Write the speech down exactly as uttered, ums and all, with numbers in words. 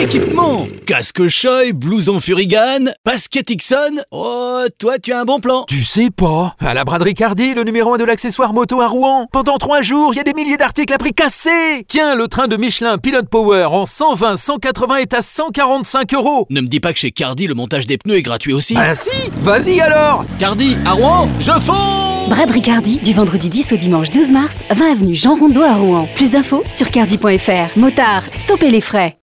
Équipement, casque Shoei, blouson Furigane, basket Ixon. Oh, toi tu as un bon plan. Tu sais pas, à la braderie Cardi, le numéro un de l'accessoire moto à Rouen. Pendant trois jours, il y a des milliers d'articles à prix cassé. Tiens, le train de Michelin Pilot Power en cent vingt cent quatre-vingts est à cent quarante-cinq euros. Ne me dis pas que chez Cardi, le montage des pneus est gratuit aussi. Ah si, vas-y alors. Cardi, à Rouen, je fonds. Braderie Cardi, du vendredi dix au dimanche douze mars, vingt avenue Jean Rondeau à Rouen. Plus d'infos sur cardi point f r. Motard, stoppez les frais.